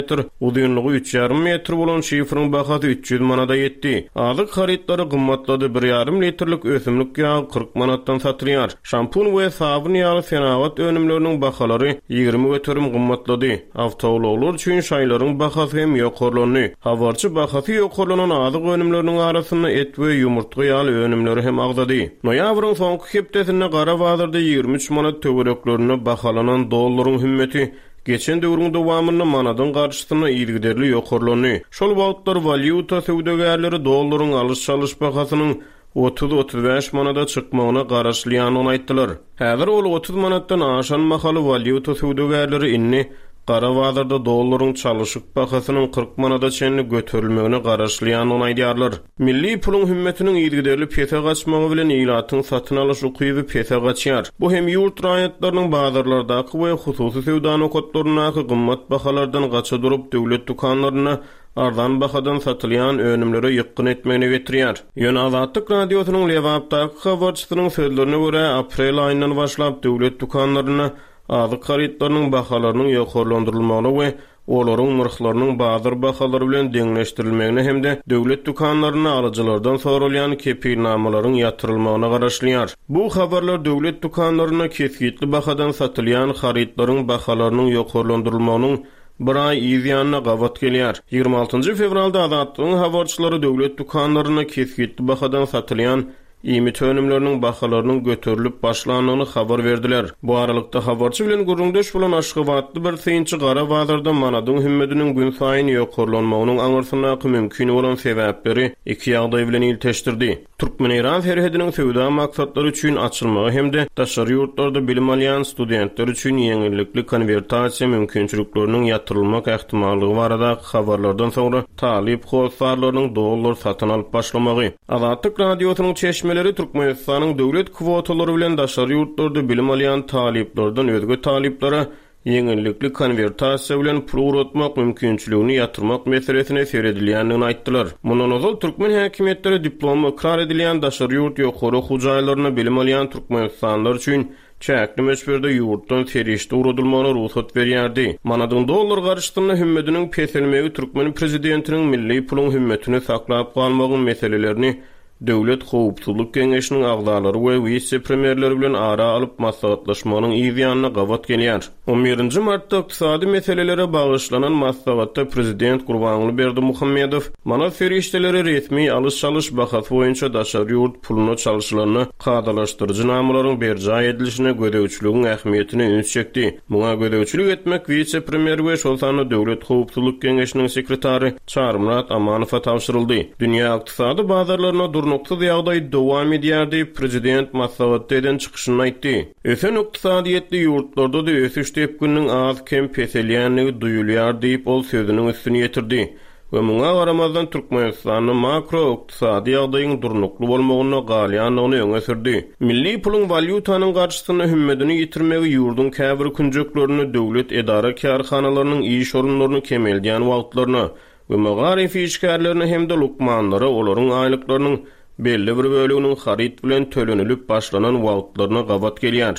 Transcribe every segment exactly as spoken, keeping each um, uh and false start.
uzunluğu üç yarım metr bolan şifrın bahasy üç yüz manada yetdi. Azyk harytlary gymmatlady. bir yarım litrlik ösümlik ýagy kırk manatdan satylýar. Şampun we sabun ýaly senawat önümleriniň bahalary ýygrimi göterim gymmatlady. Awtomobiller üçin şaýlaryň bahasy hem ýokarlandy. Habarçy bahasy ýokarlanan azyk önümleriniň arasynda et we ýumurtga ýaly önümleri hem agzady. Noýabryň soňky hepdesinde gara bazarda ýygrimi üç manat töwereklerine bahalanan dollaryň hümmeti geçen döwrüň dowamynda manadan garşysyna ýygyderli ýokarlandy. Şol wagtlar valyuta söwdegärleri dollaryň alyş-çalyş bahasynyň otuz otuz beş manada çykmagyna garaşlýanyny aýtdylar. Häzir ol otuz manatdan aşan mahaly valyuta söwdegärleri inni Qara bazarda dollaryň çalyşyk bahasynyň kırk manada çenli göterilmegine garaşlýanyny aýdýarlar. Milli puluň hümmetiniň ýygyderli pese gaçmagy bilen ýylatyň satyn alyş ukyby pese gaçýar. Bu hem ýurt raýatlarynyň bazarlardaky we hususy sewda nokatlaryna gymmat bahalardan gaça durup döwlet dukanlaryna ardan bahadan satylýan önümlere ýykyn etmegine getirýär. Ýöne Azatlyk radiosynyň Lewapdaky habarçysynyň sözlerine görä aprel aýyndan başlap döwlet dukanlaryna azyk harytlarynyň bahalarynyň ýokarlandyrylmagyna we olaryň myrhlarynyň bazar bahalary bilen deňleşdirilmegine hemde döwlet dukanlaryna alyjylardan sorulýan kepilnamalaryň ýatyrylmagyna garaşlýar. Bu habarlar döwlet dukanlaryna kesgitli bahadan satylýan harytlaryň bahalarynyň ýokarlandyrylmagynyň bir ay ýygyanyna gawat gelýär. ýygrimi altynjy fevralda Azatlygyň habarçylary döwlet dukanlaryna kesgitli bahadan satylýan İmit önümlerinin bahalarynyň göterilip başlanyny habar berdiler. Bu aralykda habarçy bilen gurrundaş bolan Aşgabatly bir synçy gara bazarda manadyň hümmetiniň gün saýyn ýokarlanmagynyň aňyrsyna mümkin bolan sebäpleri iki ýagdaý bilen ilteşdirdi. Türkmen-Iran herhediniň sewda maksatlary üçin açylmagy hemde daşary ýurtlarda bilim alýan studentler üçin ýeňillikli konvertasiýa mümkinçilikleriniň ýatyrylmak ähtimallygy barada habarlardan soňra talip howsarlarynyň dollar satyn alyp başlamagy. Azatlyk radiosynyň çeşme Türkmenistanyň döwlet kwotalary bilen daşary ýurtlarda bilim alýan taliplerden özge taliplere ýeňillikli konvertasiýa bilen pul uratmak mümkinçiligini ýatyrmak meselesine seredilýändigini aýtdylar. Mundan ozal türkmen häkimetleri diplom ikrar edilýän daşary ýurt ýokary hujaýlaryna bilim alýan türkmenistanlar üçin çäkli meşberde ýurtdan terişde uradylmagyna ruhsat berýärdi. Manadyň dollar garşysyna hümmetiniň peselmegi türkmen prezidentiniň milli puluň hümmetini saklap galmagyň meselelerini Döwlet Howpsuzlyk Geňeşiniň agdalary we wice-premierleri bilen ara alyp maslahatlaşmagynyň ýygyanyna gawat gelýär. on birinji martda ykdysady meselelere bagyşlanan maslahatda prezident Gurbanguly Berdimuhammedow mana ferişdeleri resmi alyş-çalyş bahasy boýunça daşary ýurt puluny çalyşlaryny kadalaşdyrjy namalaryň berja edilişine gödäwçiligiň ähmiýetini üns çekdi. Muňa gödäwçilik etmek wice-premier we şol sany Döwlet Howpsuzlyk Geňeşiniň sekretary Çarmurat Amanowa tapşyryldy. Dünýä ykdysady bazarlaryna dur noktada ýagdaý dowam edýärdi. Prezident maslahatdan çykyşyny aýtdy. Ösen ykdysadyýetli ýurtlarda da ösüş tepkiniň az kem peselýänligi duýulýar diýip ol sözüniň üstüne ýetirdi. We muňa garamazdan Türkmenistanyň makro ykdysady ýagdaýyň durnukly bolmagyna galýanyny öňe sürdi. Milli puluň valyutanyň garşysyna hümmetini ýitirmegi ýurdun käbir künjeklerini döwlet edara karhanalarynyň iş orunlaryny kemeldýän wagtlaryna we magarif işgärlerini hemde lukmanlara olaryň aýlyklarynyň belli bir bölüginiň haryt bilen tölenilip başlanan wagtlaryna gawat gelýär.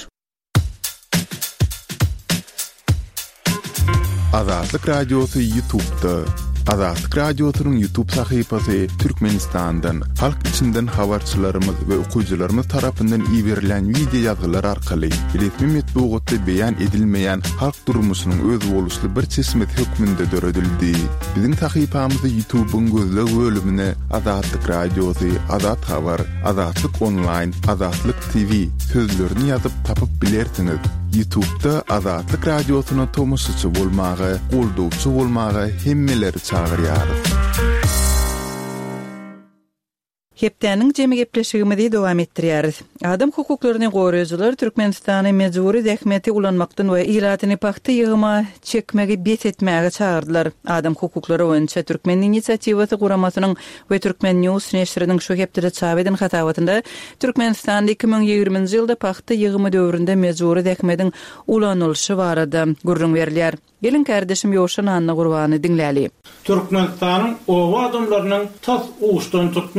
Azatlyk radiosy YouTube'da. Azatlyk radiosynyň YouTube sahypasy Türkmenistandan, halk içinden habarçylarymyz we okuyjylarymyz tarapyndan iýerilen video ýazgylar arkaly resmi metbuatda beýan edilmeýän halk durmuşynyň öz boluşly bir çeşmet hökmünde döredildi. Biziň sahypamyzy YouTube'un gözleg bölümine Azatlyk radiosy, Azat habar, Azatlyk online, Azatlyk T V sözlerini ýazyp tapyp bilersiňiz. YouTube'da Azatlyk radiosyna tomoşçy bolmagy, goldowçy bolmagy hemmeleri çağırýar. Hepdeniň jemi gepleşigimizi dowam etdirýäris. Adam hukuklaryny goýryjylar Türkmenistany mejburi zähmeti ulanmakdan we ýylatyny paxta ýygyma çekmegi bet etmäge çağırdylar. Adam hukuklary boýunça Türkmen inisiatiwasy guramasynyň we Türkmen News neşriniň şu hepde çap eden hatawatynda Türkmenistanda iki bin ýygrimiňji ýylda paxta ýygymy döwründe mejburi zähmetiň ulanylşy barada gurrun berilýär. Gelin kardeşim Ýoşan Anna Gurbany dinläli. Türkmenistanyň owa adamlarynyň tas uçdan tutma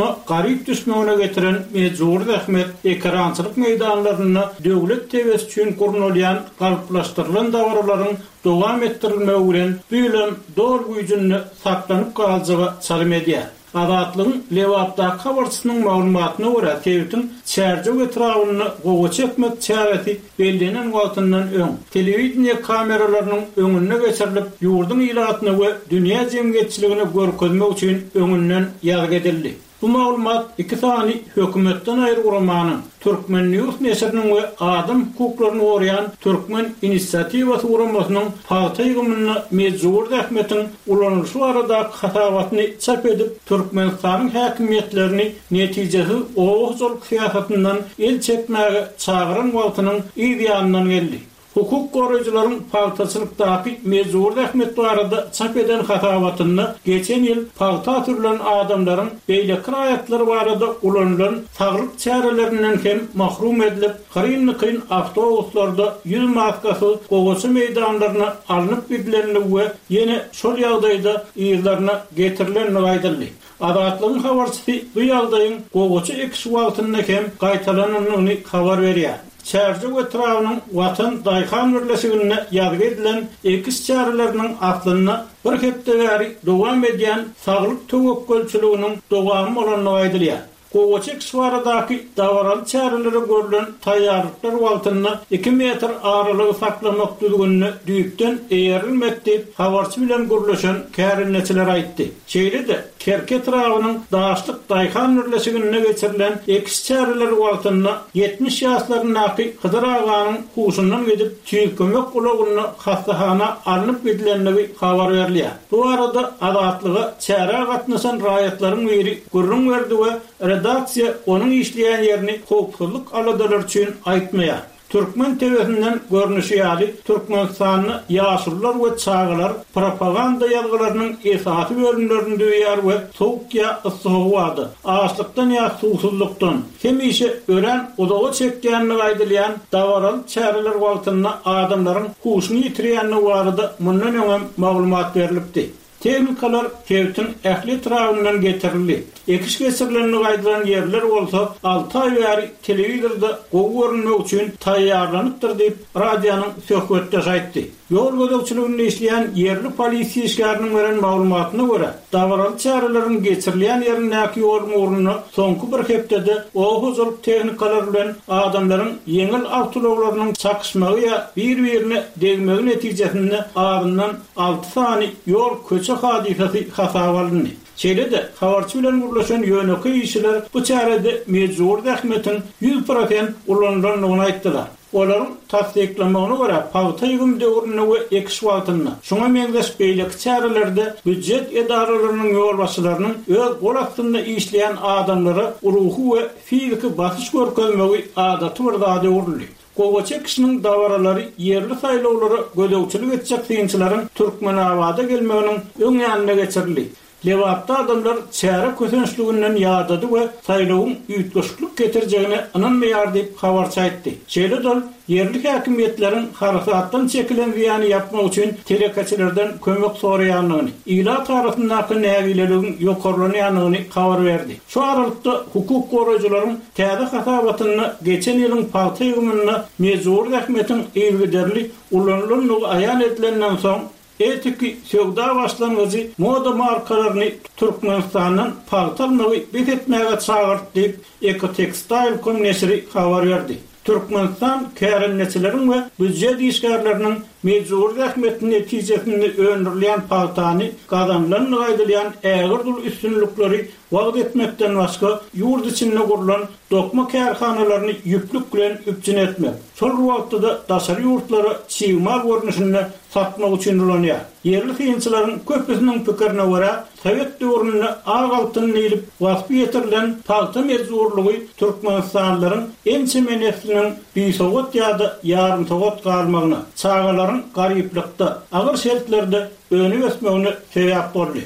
garip düşmegine getiren mejbur zähmet ekrançylyk meýdanlaryna döwlet tebes üçin gurulýan galplaşdyrylan dawralaryň dowam etdirilmegi bilen büýlem dor güýjüni saklanyp galjagy çalym edýär. Adatlyň lewapda habarçynyň maglumatyna görä Tewit'in çärjek etrawyny gowa çekmek çäreti bellenen wagtyndan öň telewiziýa kameralarynyň öňüne geçirilip ýurdun ilatyny we dünýä jemgyýetçiligini görkezmek üçin öňünden ýagy edildi. Bu maglumat iki sany hökümetden aýrylmanyň Türkmen News neşriniň we adam hukuklaryny goraýan Türkmen inisiatiwasy guramasynyň paýtygymyny mejbur zähmetiň ulanýyşy arada hatawatyny çap edip Türkmenistanyň häkimiýetlerini netijesi owuzul syýasatyndan el çekmäge çağıran wagtynyň ýanyndan geldi. Hukuk goraýjylaryň paýtaçylykdaky mejbur zähmet barada çap eden hatawatyny geçen ýyl paýta türlen adamlaryň beýleki raýatlary barada ulanylan saglyk çärelerinden hem mahrum edilip, gyrynly-kyn awtobuslarda ýüz maskasy gowaçy meýdanlaryna alınıp birileni we ýene şol ýagdaýda ýerlerine getirilen aýdyldy. Adatlyň habarçysy bu ýagdaýyň gowaçy ekşi wagtyna hem gaýtalanyny habar berýär. Çärjek etrawynyň Watan Daýhan birleşigine ýagy edilen ekis çärelerini atlyna bir hepde bäri dowam edýän saglyk töwekkelçiliginiň dowamy bolanyny aýdylýar. Gowaçyk şwaradaky dawral çäreleri görülen taýýarlyklar wagtyna iki metr aralygy saklamak düzgünni düýükden eýerilmek diýip habarçy bilen gürleşen kärinleçiler aýtdy. Şeýle-de Kerke etrawynyň Daşlyk Daýhan birleşigine geçirilen ekis çäreleri wagtyna ýetmiş ýaşlarynaky Hydyr aganyň huşundan gedip çylkymek gulagyny hastahana alınıp gidilenligi habar berilýär. Bu arada adatlyga çäre gatnaşan raýatlaryň biri gurrun berdi we redaksiýa onun işleýän ýerini hukuklyk aladalar üçin aýtmaýar. Türkmen tebesinden görnüşi ýaly Türkmenistanyny ýaşurlar we çağılar propaganda ýalgylarynyň esasy bölümlerini döýýär we soğukya ıssygy, açlykdan ýa susuzlukdan hemişe ören odagy çekýänligi aýdylýan dawral çäreler wagtyna adamlaryň huşuny ýitirýänligi barada mundan öňe maglumat berilipdi. Tehnikalar Tewit'in ähli etrawynyň getirildi. Ekis geçirilenini aýdylan ýerler bolsa alty ay bäri telewizorda gowurmak üçin taýýarlanypdyr diýip radionyň söhbetde aýtdy. Ýol gözegçiliginde işleýän ýerli polisiýa işgäriniň beren maglumatyna görä, dawral çäreleriň geçirilýän ýerindäki ýol muruny soňky bir hepdede owuzul tehnikalar bilen adamlaryň ýeňil awtologlarynyň çakışmagy ýa bir-birine degmegi netijesinde aryndan alty sany ýol köçe hadisesi hasawalyndy. Şeýle-de habarçy bilen gurlaşan ýöneki işler bu çärede mejbur zähmetiň ýüz prosent ulanylanyny aýtdylar. Olaryň tasdiklamagyna görä paýta ýygym döwrüne we ekis wagtyna şoňa meňzeş beýleki çärelerde büdjet edaralarynyň ýolbaşçylarynyň öz gol astynda işleýän adamlary ruhy we fiziki basyş görkezmegi adaty bir zady uruldy. Gowaçy kişiniň dawaralary ýerli saýlawlary gödäwçilik etjek diýençilerin Türkmen awada gelmeginiň öň ýanyna geçirildi. Lewapda adamlar çäre kösençliginden ýadady we saýlawyň ýetgeçlik getirjegine inanmaýar diýip habarçy aýtdy. Şeýle-de ýerli häkimiýetleriň harakatdan çekilen ziýany ýapmak üçin telekaçylardan kömek soraýanlygyny, ila tarapyndaky nägileligin ýokarlanýanyny habar berdi. Şu aralykda hukuk goraýjylaryň täze hatawatyny geçen ýylyň paýta ýygymyny mejbur zähmetiň ýerliderli ulanylanyny aýan edilenden soň etiki söwda başlangyjy moda markalaryny Türkmenistanyň paýtaglygy betetmäge çağırdy diýip Ekotextile komnesiri habar berdi. Türkmenistan kärinleçileriň we büdjet işgärleriniň mejbur zähmetiň netijesinde öňürilýän paýtany gazanlanyň aýdylýan ägirdul üstünlikleri wagt etmekden başga ýurt içinde gurulan dokma kärhanalaryny ýüplük bilen üpjün etmek. Şol wagtda daşary ýurtlary çyýma görnüşinde satmak üçin ulanýar. Yerli hyňçylaryň köpüsiniň pikirine görä, Sowet döwründe agaltyn nilip wasfy etirilen paýta mejburlygy Türkmenistanlylaryň ençe menesliniň bisogat ýa-da ýarym sogat galmagyna, çağalaryň garyplykda, agyr şertlerde öňe geçmegine sebäp boldy.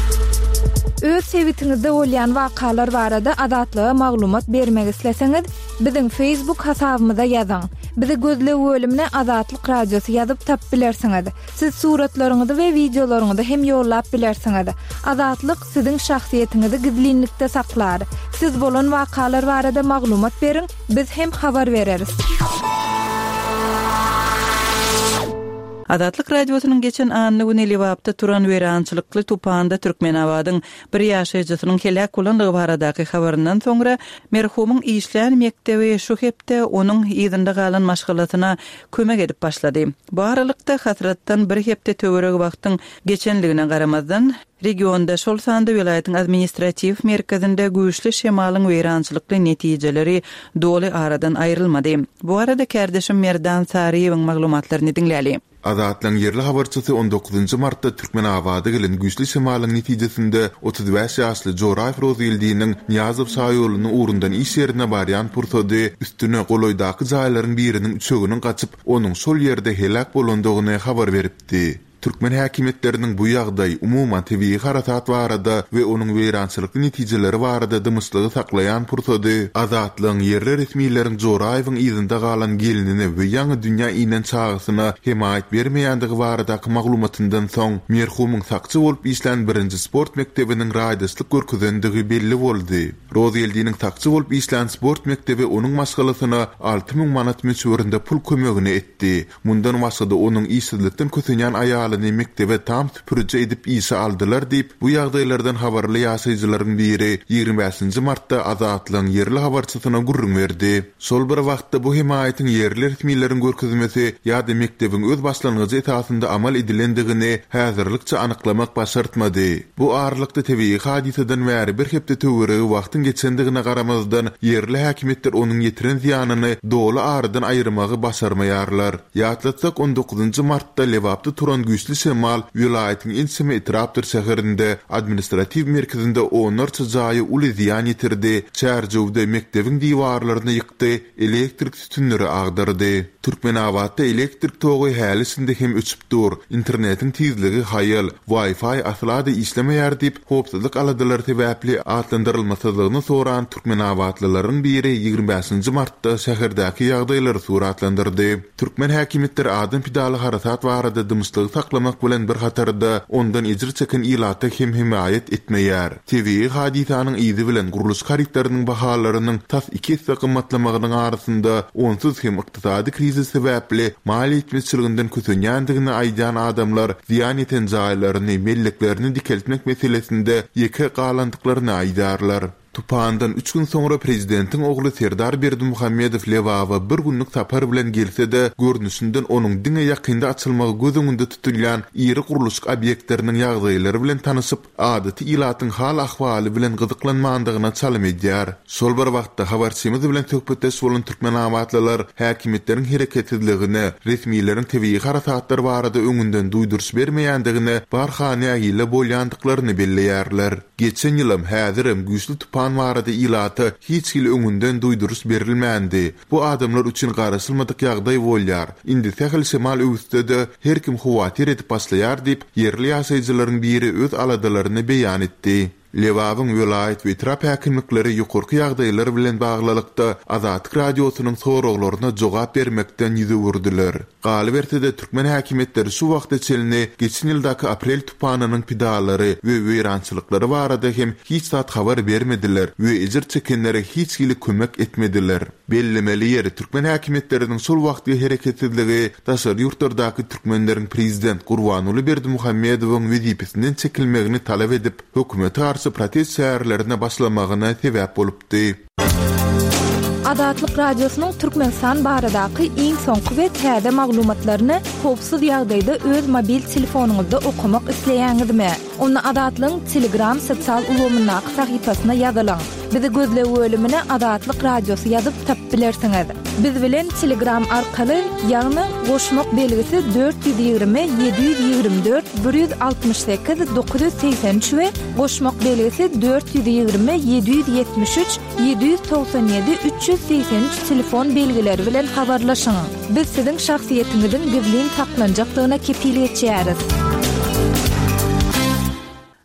Öz sewitinizde bolýan wakalar barada adatlyga maglumat bermek isleseňiz, Bizim Facebook hasabımıza yazın. Bizi gözle bölümüne Azatlyk Radiosu yazıp tap bilersiňiz. Siz suratlaryňyzy we videolaryňyzy hem ýollap bilersiňiz. Azatlyk siziň şahsiýetiňizi gizlinlikde saklar. Siz bolan wakalar barada maglumat beriň, biz hem habar bereriz. Azatlyk Radiosynyň geçen anny güni Liwapda turan werançylykly tupanda Türkmenawadyň bir ýaşaýjysynyň helak bolandygy baradaky habaryndan soňra merhumyň işlän mektebi şu hepde onuň ýygynda galan maşgalatyna kömek edip başlady. Bu aralykda hasratdan bir hepde töwereg wagtyň geçenligine garamazdan regionda şol sanda vilayatyň administrativ merkezinde güýçli şemalyň werançylykly netijeleri doly aradan aýrylmady. Bu arada kardeşim Merdan Sariýewiň maglumatlaryny dinläli. Azatlyň yerli habarçysy on dokuzunçy martda Türkmenawada gelen güýçli şemalyň netijesinde otuz beş ýaşly Joraýew Rozyldiňiň Niýazow şaýoluny urundan iş ýerine barýan pursady üstüne goloýdaky jaýlaryň biriniň üçeginiň gaçyp onuň şol ýerde helak bolandygyny habar beripdi. Türkmen häkimetleriniň bu ýagdaý umuman tebii harakat barada we onuň weýrançylykly netijeleri barada dymyslygy saklaýan pursady Azatlyň yerli resmiýetleriniň Joraýewiň ýygynda galan gelinini we ýangy dünýä inen çagysyna himayet bermeýänligi baradaky maglumatyndan soň merhumyň sakçy bolup işlän birinji sport mektebiniň raýdyslyk görkezendigi belli boldy. Rozyldiňiň sakçy bolup işlän sport mektebi onuň maşgalasyna alty ming manat meçhurynda pul kömegini etdi. Mundan başga da onuň işsizlikden kösenýän aýaly mektebe tam süpürüje edip işe aldylar diýip bu ýagdaýlardan habarly ýaşaýjylaryň biri ýygrimi beşinçi martda Azatlyň yerli habarçysyna gurrun berdi. Şol bir wagtda bu himayetin yerli resmiýetleriň görkezmesi ýa-da mektebiň öz başlangyjy etasynda amal edilendigini häzirlikçe anyklamak başartmady. Bu aralykda tebii hadiseden bäri bir hepde töweregi wagtyň geçendigine garamazdan yerli häkimetler onuň ýetiren ziýanyny doly aradan aýyrmagy başarmaýarlar. Ýatlatsak on dokuzunçy martda Liwapda turan güýçli şemal vilayatyň Insime Etrapdyr şäherinde administrativ merkezinde onarça jaýy uly ziýan ýetirdi. Çärjewde mektebiň diwarlaryny ýykdy, elektrik tütünleri agdardy. Türkmenawatda elektrik togy hälisinde hem öçüp dur. Internetiň tezligi haýal, Wi-Fi aslada işlemeýär diýip hopsuzlyk aladylar sebäpli atlandyrylmasyzlygyny soran Türkmenawatlylaryň biri ýygrimi beşinçi martda şäherdäki ýagdaýlary suratlandyrdy. Türkmen häkimetleri adam pidaly harakat barada dymyslygy saklamak bilen bir hatarda ondan ejir çeken ilata hem himayet etmeýär. Tebii hadisanyň izi bilen guruluş haritlarynyň bahalarynyň tas iki sakymmatlamagynyň arasynda onsuz hem ykdysady kriz sebäpli maliýet meselelerinden kösenýändigini aýdan adamlar ziýan eten jaýlaryny, melleklerini dikeltmek meselesinde ýeke galandyklaryny aýdarlar. Tupandan üç gün sonra prezidentiň ogly Serdar Berdimuhammedow Liwawa bir günlük sapar bilen gelse-de görnüşinden onuň diňe ýakynda açylmagy göz öňünde tutulýan iri guruluş obýektleriniň ýagdaýlary bilen tanyşyp, adaty ilatyň hal ahwaly bilen gyzyklanmandygyna çalym edýär. Şol bir wagtda habarçymyz bilen töhbetdeş bolan türkmenawatlylar häkimetleriň hereketsizligini, resmiýetleriň tebii harakatlary barada öňünden duýduruş bermeýändigini, barhana ýyly bolýandyklaryny belleýärler. Geçen ýylym häzirim güýçli tupan barada ilata hiç hil öňünden duýduruş berilmändi. Bu adamlar üçin garaşylmadyk ýagdaý bolýar. Indi Sähel şemal öwrüsinde her kim huwatir edip başlaýar diýip yerli ýaşaýjylaryň biri öz aladalyryny beýan etdi. Liwawyň vilayat we trap häkimlikleri ýokurky ýagdaýlar bilen baglylykda Azatlyk Radiosynyň soraglaryna jogap bermekden ýüze wurdylar. Galybertede Türkmen häkimetleri şu wagtda çelini geçen ýyldaky aprel tupanynyň pidalary we weýrançylyklary barada hem hiç zat habar bermediler we ejir çekenlere hiç gili kömek etmediler. Bellemeli ýeri Türkmen häkimetleriniň şol wagtdy hereketsizligi daşary ýurtlardaky türkmenleriň prezident Gurbanuly Berdimuhammedowyň wezipesinden çekilmegini talap edip hökümete garşy protest şäherlerine başlamagyna sebäp bolupdy. Azatlyk Radiosynyň Türkmenistan baradaky iň soňky we täze maglumatlaryny hopsuz ýagdaýda öz mobil telefonuňyzda okumak isleýäňizmi? Onu Azatlyň Telegram sosial ulgamyna sahypasyna ýazylaň. Bizi gözle bölümine Azatlyk Radiosu ýazyp tap bilersiňiz. Biz bilen Telegram arkaly ýagny goşmak belgisi dört yüz ýygrimi yedi yüz ýygrimi dört bir yüz altmış sekiz dokuz yüz seksen üç we goşmak belgisi dört yüz ýygrimi yedi yüz ýetmiş üç yedi yüz toksan ýedi üç yüz seksen üç telefon belgileri bilen habarlaşyň. Biz siziň şahsiýetiňizin gizlin saklanjakdygyna kepillik etýäris.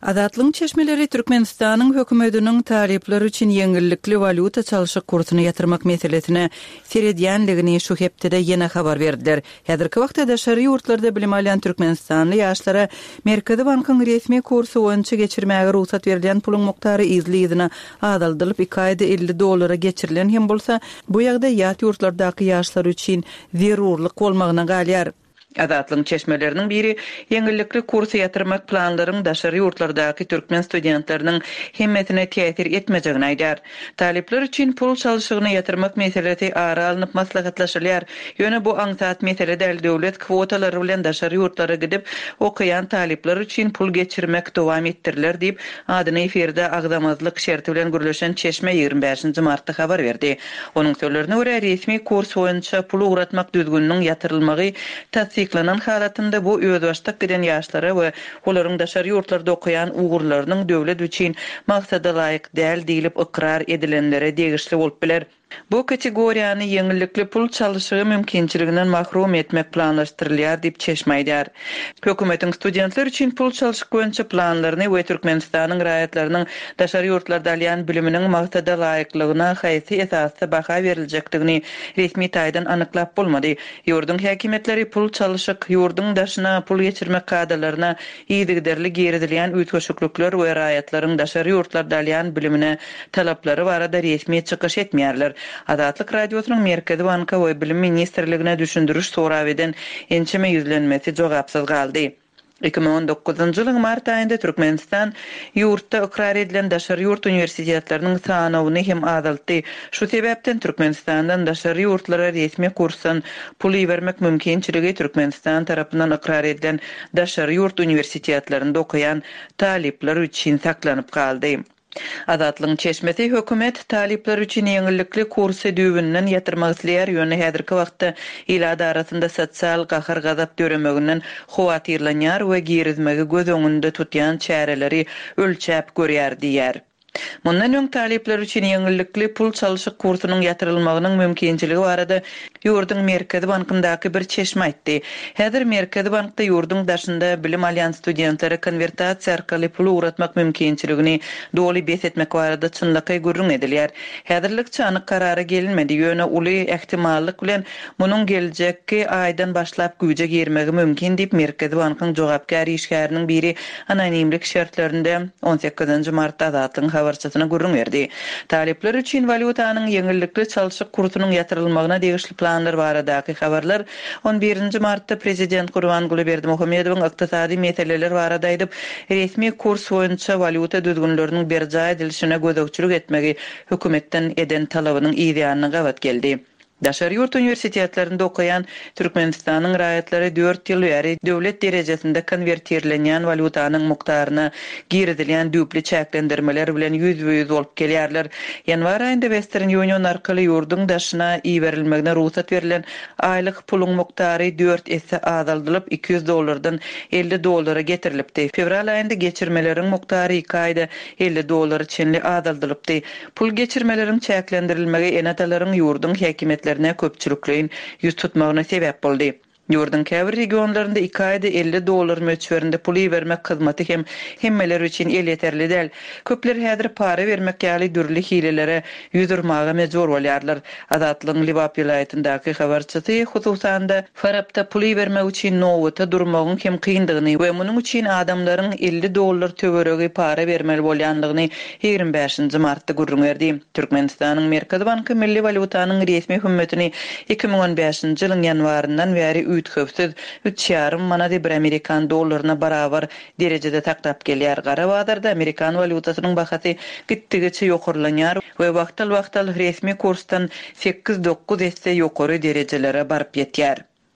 Adatlyň çeşmeleri Türkmenistanyň hökümetiniň talepleri üçin ýeňillikli valuta çalyşyk kursyny ýatyrmak meselesine seredýänligini şu hepde ýene habar berdiler. Häzirki wagtda daşary ýurtlarda bilim alýan Türkmenistanly ýaşlara Merkezi bankyň resmi kursy boýunça geçirmäge ruhsat berilen puluň muktary izlidine adaldylyp iki aýda elli dollara geçirilen hem bolsa bu ýagda ýat ýurtlardaky ýaşlar üçin zerurlyk bolmagyna galýar. Adatlyň çeşmeleriniň biri ýeňillikli kursy ýatyrmak planlaryň daşary ýurtlardaky türkmen studentleriniň himmetine täsir etmejegini aýdar. Talepler üçin pul çalyşygyny ýatyrmak meselesi ara alınıp maslahatlaşylýar. Ýöne bu aňsat mesele däl döwlet kwotalary bilen daşary ýurtlara gidip okuyan talepler üçin pul geçirmek dowam ettiriler diýip adyny eferde agdamazlyk şerti bilen gürleşen çeşme ýygrimi beşinji martda habar berdi. Onuň sözlerine görä resmi kurs boýunça pul uğratmak düzgünniň ýatyrylmagy Siklanan halatında bu özbaşlyk giden ýaşlara we olaryň daşary ýurtlarda okuyan ugurlarynyň döwlet üçin maksada laýyk däl diýilip ikrar edilenlere degişli bolup biler. Bu kategoriýany ýeňillikli pul çalyşygy mümkinçiliginden mahrum etmek planlaşdyrylýar diýip çeşmeýdär. Hökümetiň studentler üçin pul çalyşyk boýunça planlaryny we Türkmenistanyň raýatlarynyň daşary ýurtlarda alýan biliminiň maksada laýyklygyna haýsy esasda baha berilejekdigini resmi taýdan anyklap bolmady. Ýurdun häkimetleri pul çalyşyk ýurdun daşyna pul geçirmek kadalaryna ýygyderli geridilýän üýtgeşiklikler we raýatlaryň daşary ýurtlarda alýan bilimine talaplary barada resmi çykyş etmeýärler. Adatlyk radiosynyň Merkezi banka we bilim ministrligine düşündürüş sorap eden ençeme ýüzlenmesi jogapsyz galdy. iki bin on dokuzunji ýylyň mart aýynda Türkmenistan ýurtda ikrar edilen daşary ýurt universitetleriniň sanawyny hem azaltdy. Şu sebäpden Türkmenistandan daşary ýurtlara resmi kursdan pul bermek mümkinçiligi Türkmenistan tarapyndan ikrar edilen daşary ýurt universitetlerinde okuyan talepler üçin saklanyp galdy. Adatlyň çeşmesi hökümet talepler üçin ýeňillikli kursy düýbünden ýatyrmak isleýär. Ýöne häzirki wagtda ilada arasynda sosial gahar gazap döremeginden howatyrlanýar we girizmegi göz öňünde tutýan çäreleri ölçäp görýär diýär. Mundan öň talepler üçin ýeňillikli pul çalyşyk kursynyň ýatyrylmagynyň mümkinçiligi barada ýurdun Merkezi bankyndaky bir çeşme aýtdy. Häzir Merkezi bankda ýurdun daşynda bilim alýan studentlere konvertasiýa arkaly pul uğratmak mümkinçiligini doly beş etmek barada çynlyky görüň edilýär. Häzirlikçe anyk karara gelinmedi. Ýöne uly ähtimallyk bilen munyň geljekki aýdan başlap güýje girmegi mümkin diýip Merkezi bankyň jogapkary işgäriniň biri anonimlik şertlerinde on sekizinji martda adatlyň habarçysyna görüň berdi. Talepler üçin valutanyň ýeňillikli çalyşyk kursynyň ýatyrylmagyna degişli planlar baradaky habarlar on birinji martda prezident Gurbanguly Berdimuhammedowyň ykdysady meseleler barada aýdyp, resmi kurs boýunça valuta düzgünleriniň berja edilişine gözegçilik etmegi hökümetden eden talabynyň ýa-da gawat geldi. Daşary ýurt universitetlerinde okuyan Türkmenistanyň raýatlary dört ýyl bäri döwlet derejesinde konvertirlenýän valutanyň mukdaryna giridilýän düpli çäklendirmeler bilen ýüzbe-ýüz bolup gelýärler. Ýanwar aýynda Western Union arkaly ýurdun daşyna iýberilmegine ruhsat berilen aýlyk puluň muktary dört esse azaldylyp iki yüz dollardan elli dollara getirilipdi. Fevral aýynda geçirmeleriň muktary iki aýda elli dollar çenli azaldylypdy. Pul geçirmeleriň çäklendirilmegi enatalaryň ýurdun häkimetleri köpçülüklerin yüz tutmagyna sebäp boldy. Ýurdun käbir regionlarynda iki aýda elli dollar möçberinde pul bermek hyzmaty hem hemmeler üçin el ýeterli däl. Köpler häzir para bermek ýaly dürli hilelere ýüzürmäge mejbur bolýarlar. Adatlyň Libap vilayetindäki habarçysy hususanda Farabda pul bermek üçin nowata durmagyň hem kyndygyny we munyň üçin adamlaryň elli dollar töweregi para bermeli bolýanlygyny ýygrimi beşinji martda görüň berdi. Türkmenistanyň Merkezi banky milli valutanyň resmi hümmetini iki bin on beşinji ýylyň ýanwaryndan bäri üýtköpsiz üç ýarym manat bir Amerikan dollaryna barabar derejede taktap gelýär. Garabadarda Amerikan valutasynyň bahasy gitdigiçe ýokurlanýar we wagtal-wagtal resmi kursdan sekiz dokuz esse ýokary derejelere baryp ýetýär.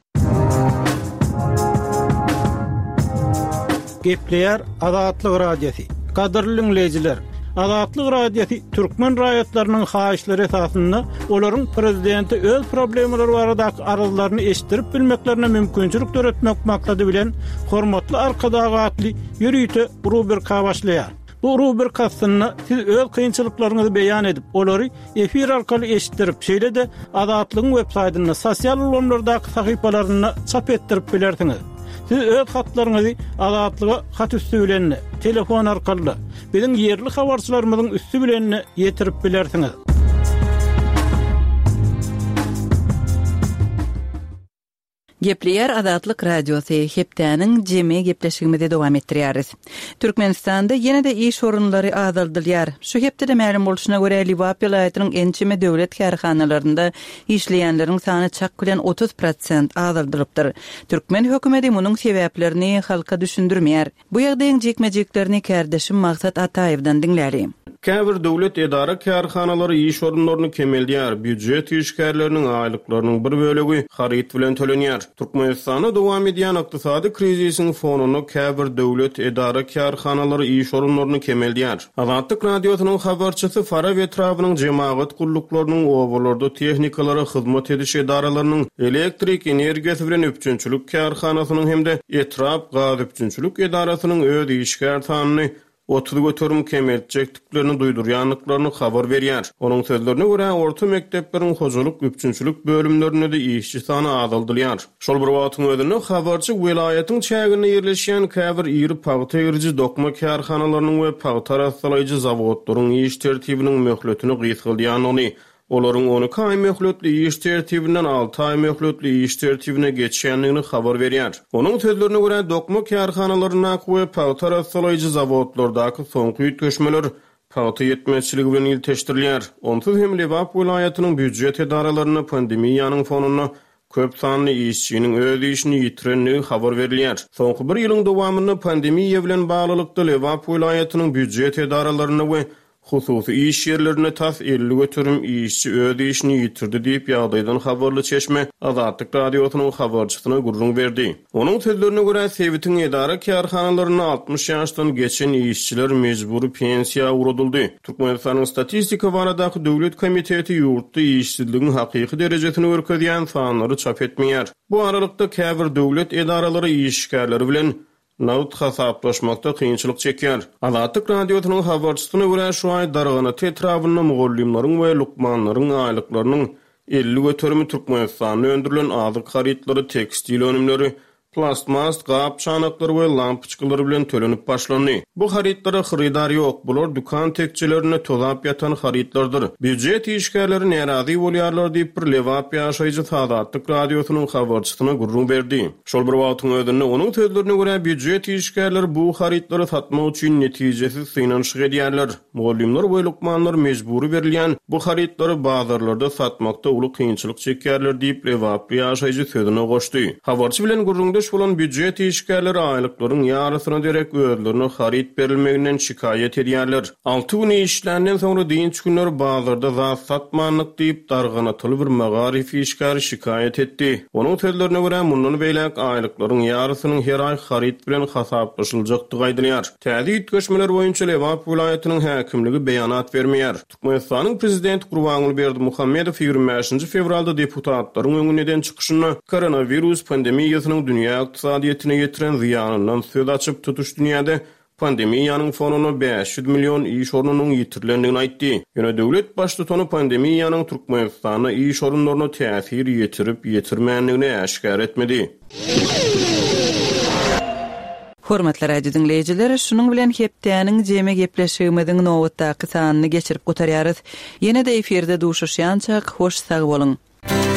Gepleýär Adatlyk radiosi. Kadrly dinleyijiler, Adatlyk radiosi türkmen raýatlarynyň haýyşlary esasynda olaryň prezidenti öz problemleri baradaky arazylaryny eşitdirip bilmeklerine mümkinçilik töretmek maksady bilen hormatly arkadagy atly ýürüýte rubrika başlaýar. Bu rubrikasyny siz öz kynçylyklaryňyzy beýan edip, olary efir arkaly eşitdirip, şeýle de Adatlyň web saýtyna, sosial ulanlardaky sahypalaryna çap etdirip bilersiňiz. Siz öz hatlaryňyzy azatlyga hat üstü bilen telefon arkaly biziň yerli habarçylarymyzyň üstü bilen ýetirip bilersiňiz. Gepleyer Azatlyk Radiosu hepdäniň jemi gepleşigimizde dowam etdirýäris. Türkmenistanda ýene-de iş orunlary azaldylýar. Şu hepde de ma'lum bolşuna görä Liwap vilayatynyň ençime döwlet karhanalarynda işleýänleriň sany çak bilen otuz prosent azaldylypdyr. Türkmen hökümeti munyň sebäplerini halka düşündirmeýär. Bu ýagdaýyň jekmejeklerini kärdeşim Maksat Ataýewdan diňläri. Käbir döwlet edara karhanalary iş orunlaryny kemeldýär. Büdjet işgärleriniň aýlyklarynyň bir bölegi haryt bilen tölenýär. Türkmenistanda dowam edýän ykdysady krizisiň fonuny käbir döwlet edara karhanalary iş orunlaryny kemeldýär. Azatlyk radiosynyň habarçysy Fara Vetrabynyň jemaat gullyklarynyň owalarda tehnikalara hyzmat ediş edaralarynyň elektrik energiýasy bilen öpçünçülük karhanasynyň hemde Etrap gaz öpçünçülük edarasynyň öz işgär sanyny otuzu götürüm kemetjekliklerini duýdurýanlyklaryny habar berýär. Onuň sözlerine görä orta mektepleriň hojalyk üçünçülük bölümlerinde de işçi sany azaldylýar. Şol bir wagtyň özünde habarçy welaýatyň çägine ýerleşýän käbir ýyry paýta ýerji dokma karhanalarynyň we paýta rasalaýjy zawodlaryň iş tertibiniň möhletini gysgylýanyny, olaryň on iki ay möhletli iş tertibinden alty ay möhletli iş tertibine geçýänligini habar berýär. Onuň sözlerine görä dokma karhanalaryna we paýta rasalaýjy zawodlardaky soňky ýetgeşmeler paýta ýetmezçiligi bilen ýetişdirilýär. Onsuz hem Liwap vilayatynyň büdjet edaralaryna pandemiýanyň fonuna köp sanly işçiniň öz işini ýitirenligi habar berilýär. Soňky bir ýylyň dowamyny pandemiýa bilen baglykda Liwap vilayatynyň büdjet edaralaryna we hususy iş yerlerine tas elli götürüm işçi öz işini ýitirdi diýip ýagdaýdan habarly çeşme Azatlyk radiosynyň habarçysyna gurrun berdi. Onuň sözlerine görä Sewitiň edara karhanalaryna altmış ýaşdan geçen işçiler mejburi pensiýa uradyldy. Türkmenistanyň statistika baradaky döwlet komiteti ýurtda işsizligiň hakyky derejesini görkezýän sanlary çap etmeýär. Bu aralykda käbir döwlet edaralary işgärleri bilen Nawt hasaplaşmakda kynçylyk çekýär. Azatlyk radiosynyň habarçysyna görä şu ay dargana tetrabyny mugullimlaryň we lukmanlaryň aýlyklarynyň elli götürimi Türkmenistanyň öndürilen azyk harytlary, tekstil önümleri, plastmas, gap çanaklary we lampyçkylary bilen tölenip başlandy. Bu harytlary xyridar ýok, bular dukan tekçilerine tozap ýatan harytlardyr. Büdjet işgärleri nerazy bolýarlar diýip bir Liwap ýaşaýjy Azatlyk radiosynyň habarçysyna gurrun berdi. Şol bir wagtyň özünde onuň sözlerine görä büdjet işgärleri bu harytlary satmak üçin netijesiz synanyş edýärler. Mugullimler we lukmanlar mejburi berilýän bu harytlary bazarlarda satmakda uly kynçylyk çekýärler diýip Liwap ýaşaýjy sözüne goşdy. Habarçy bilen gurrunda bolan büdjet işgärleri aýlyklaryň ýarysyna derek özlerine haryt berilmeginden şikayet edýärler. alty gün işländen soňra diňç günler bazarda zat satmanlyk diýip darganatyly bir magarif işgäri şikayet etdi. Onuň sözlerine görä mundan beýlek aýlyklaryň ýarysynyň her ay haryt bilen hasaplaşyljakdygy aýdylýar. Täze ýetgeşmeler boýunça Liwap vilayatynyň häkimligi beýanat bermeýär. Türkmenistanyň prezidenti Gurbanguly Berdimuhammedow ýygrimi beşinji fevralda deputatlaryň öňünden çykyşyny koronavirus pandemiýasynyň dünýä ykdysadyýetine ýetiren ziýanyndan söz açyp tutuş dünýäde pandemiýanyň fonuny beş yüz million iş orunynyň ýitirilendigini aýtdy. Ýöne döwlet başlytany pandemiýanyň Türkmenistana iş orunlaryna täsir ýetirip ýetirmänligini äşkär etmedi. Hormatly radio dinleýijiler, şunuň bilen hepdäniň jeme gepleşigimiziň nowatdaky sanyny geçirip gotarýarys. Ýene-de eferde duşuşýançak hoş sag bolun.